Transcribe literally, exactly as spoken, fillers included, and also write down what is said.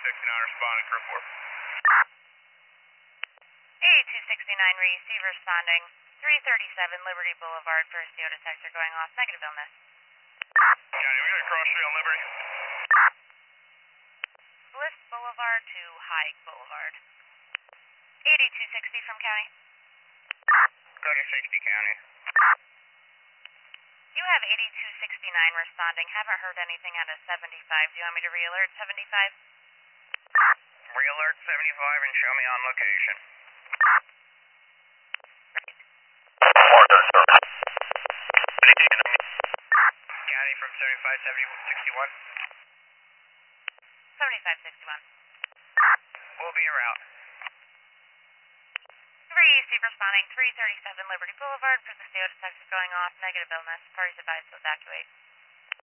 sixty-nine responding for four. eighty-two sixty-nine receive responding. three thirty-seven Liberty Boulevard for a C O detector going off. Negative illness. County, we got a cross street on Liberty. Bliss Boulevard to High Boulevard. eighty-two sixty from County. Go to sixty County. You have eighty-two sixty-nine responding. Haven't heard anything out of seventy-five. Do you want me to re-alert seventy-five? Re-alert seventy-five and show me on location. County from seventy-five sixty-one. seventy-five sixty-one. We'll be en route. Receive responding. three thirty-seven Liberty Boulevard for the C O detector going off. Negative illness. Parties advised to evacuate.